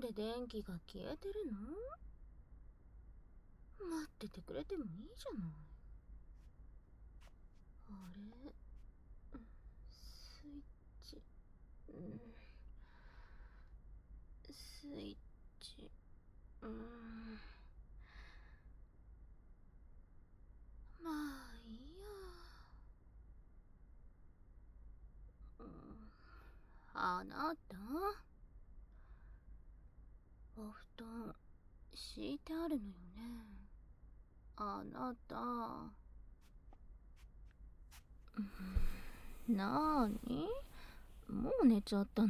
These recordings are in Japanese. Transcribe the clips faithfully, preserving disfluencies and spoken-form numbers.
で電気が消えてるの？待っててくれてもいいじゃない。あれ、スイッチ、うん、スイッチ、うん、まあいいや。うん、あなた、お布団敷いてあるのよね。あなた、なーに、もう寝ちゃったの？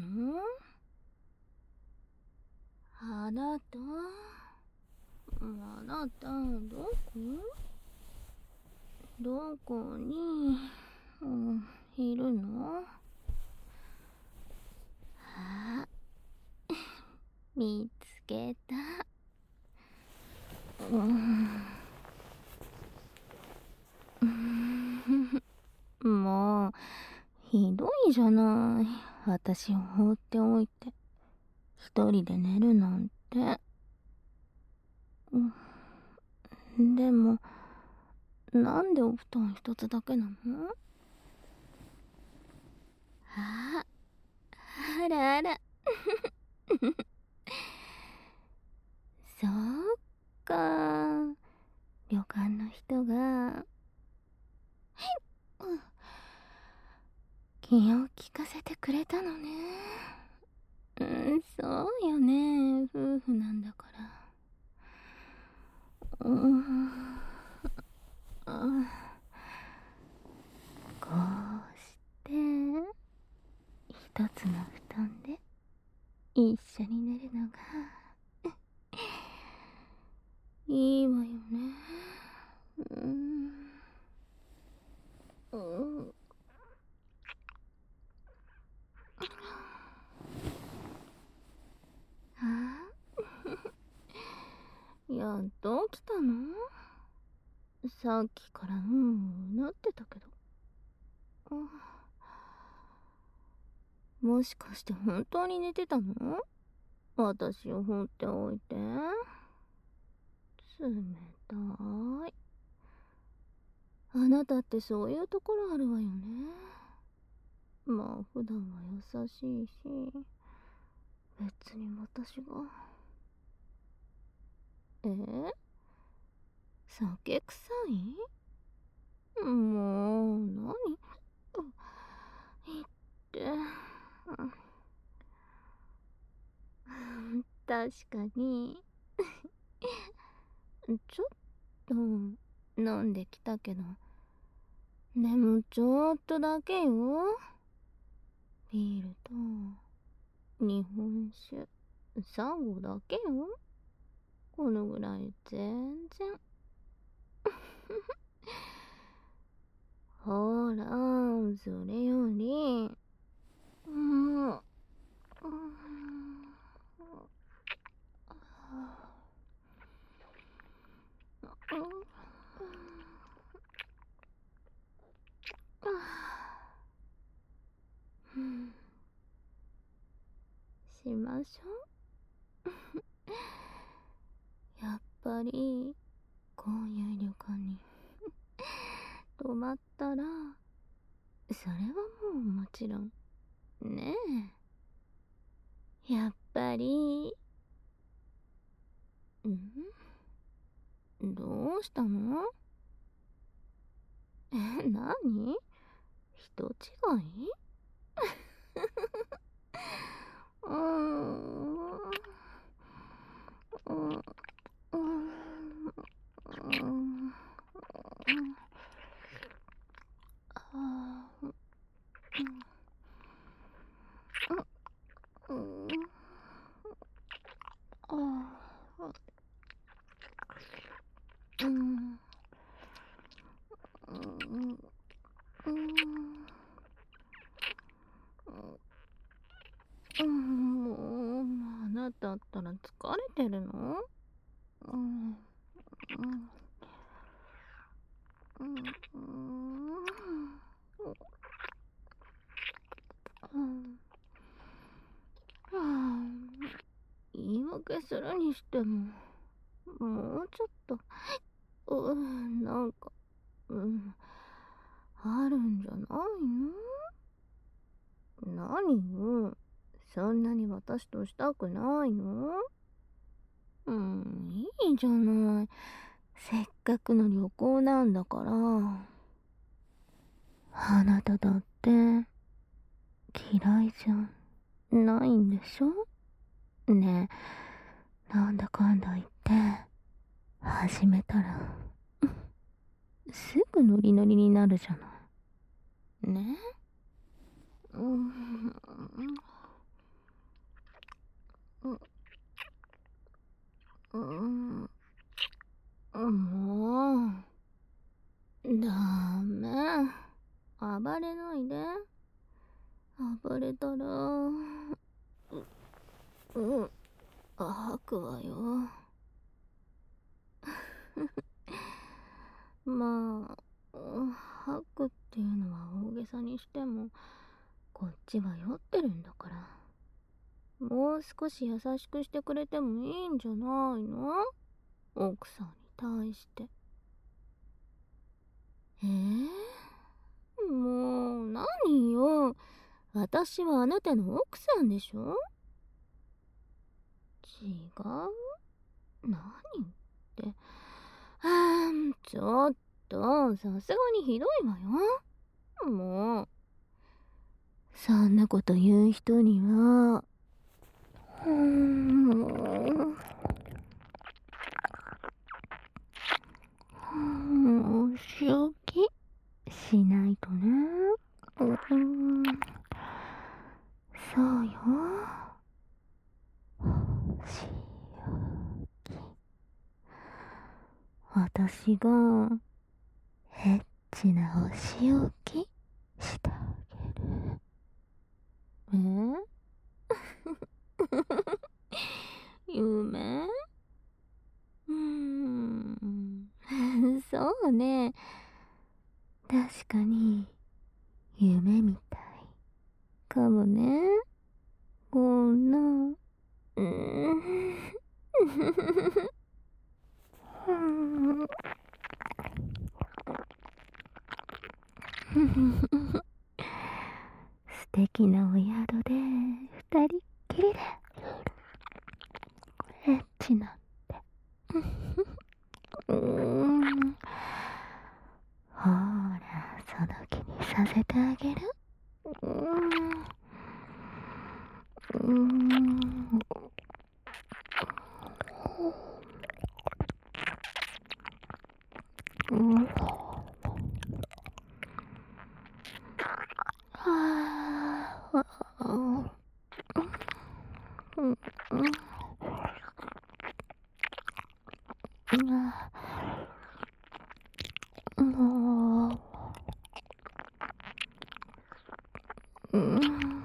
あなた、あなた、どこどこに、うん、いるの？あ、見つけた。うん、もう、ひどいじゃない。私を放っておいて、一人で寝るなんて。うん、でも、なんでお布団一つだけなの？あ、あらあら。そうか。旅館の人が、うん、気を利かせてくれたのね。うん、そうよね。夫婦なんだから。うん、うん、こうして、一つの布団で一緒に寝るのが、いいわよね。うん。うん。あ、やっと起きたの？さっきからうんなってたけど。うん、もしかして本当に寝てたの？私を放っておいて。冷たい。あなたってそういうところあるわよね。まあ普段は優しいし、別に私が。え、酒臭い？もう何言って。確かにちょっと飲んできたけど、でもちょっとだけよ。ビールと日本酒さんごだけよ。このぐらい全然。ほら、それより、うん、うん、うん、しましょう。やっぱりこういう旅館に泊まったら、それはもうもちろんねえ、やっぱり。ん、どうしたの？え、何？人違い？うーん、うん、うん、うん、あー、うん、うん、あー、うん、うん、うん、うん、もう、あなたったら疲れてるの？うん、うん、うん、うん、うん、はあ、言いけするにしても、もうちょっと、うーなんか、うん、あるんじゃないの？何よ、そんなに私としたくないの？うん、いいじゃない。せっかくの旅行なんだから。あなただって嫌いじゃないんでしょ？ねえ、なんだかんだ言って始めたらすぐノリノリになるじゃない。ね？うん、うん、うん、もう、ダメ。暴れないで。暴れたら、う、うん、吐くわよ。まあ、吐くっていうのは大げさにしても、こっちは酔ってるんだから。もう少し優しくしてくれてもいいんじゃないの？奥さんに対して。えー、もう、何よ。私はあなたの奥さんでしょ？違う？何って。あー、ちょっと、さすがにひどいわよ。もう、そんなこと言う人には、うーん、お仕置きしないとね。うーん、そうよ。お仕置き。私がエッチなお仕置きしてあげる。え夢？うーんそうね。確かに夢みたいかもね。こんな、うーん素敵なお宿で二人っきりでエッチなんてうーんほら、その気にさせてあげる。うーんうーんうん、はあ、うん、うん、うん、もう、うん、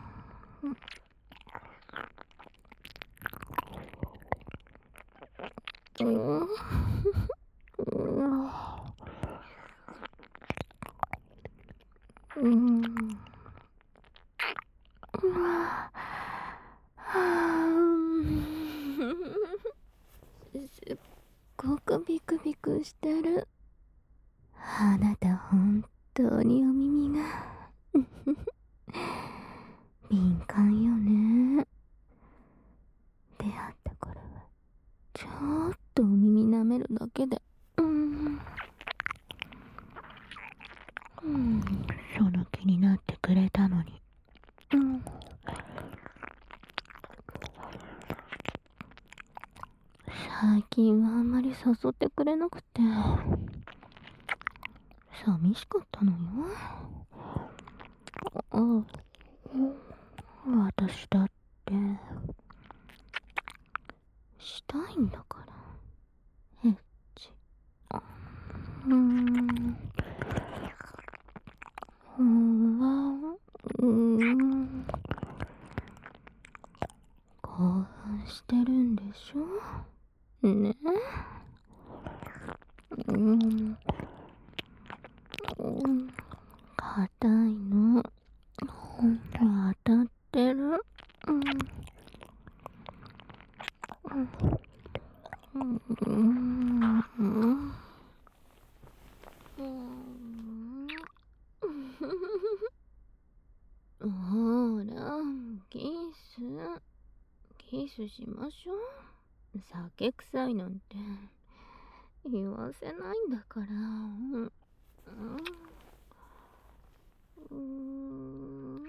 うん、うん、すっごくビクビクしてる。あなた本当にお耳が敏感よね。出会った頃はちょっとお耳舐めるだけで、うん、うん、その気になってくれたのに、うん、最近はあんまり誘ってくれなくて寂しかったのよ。あ、私だってしたいんだからエッチ。うーんうーんうーん興奮してるんでしょね。うん、うん、硬いのほんと当たってる。うん、 キスしましょう。酒臭いなんて言わせないんだから。うんうんうん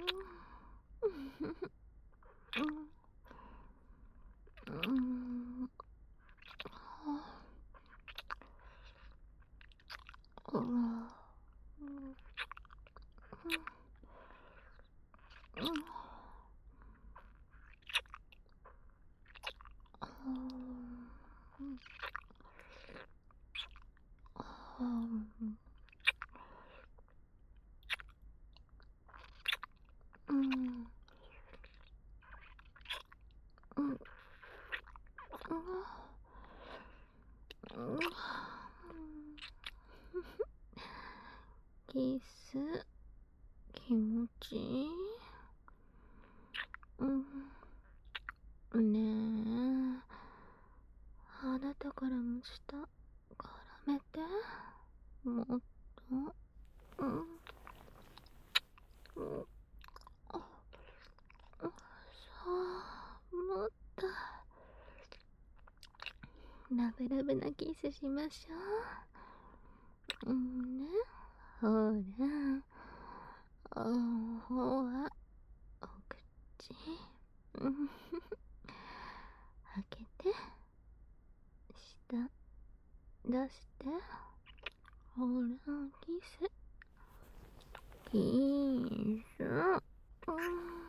うんキス気持ちいい。うんねえ、あなたからも下絡めて、もっと。うん、うん、あ、そう、もっとラブラブなキスしましょう。うんね、ほら、あ、ほら、お口、うん、開けて、下出して、ほら、キス、キス、うん、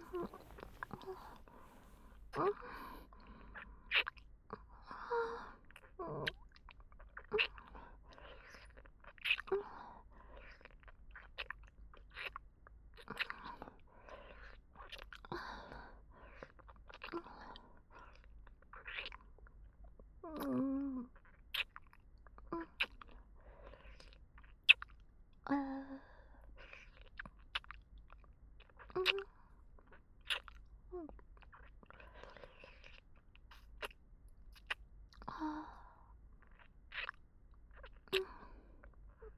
うん、あ、うん、あ、うん、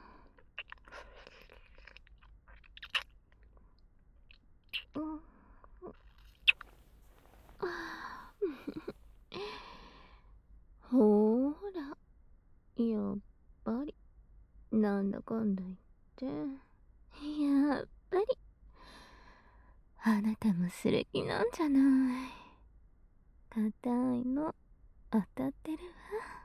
うん、ほーら、やっぱり、なんだかんだ言って、やっぱり、あなたもする気なんじゃない。硬いの、当たってるわ。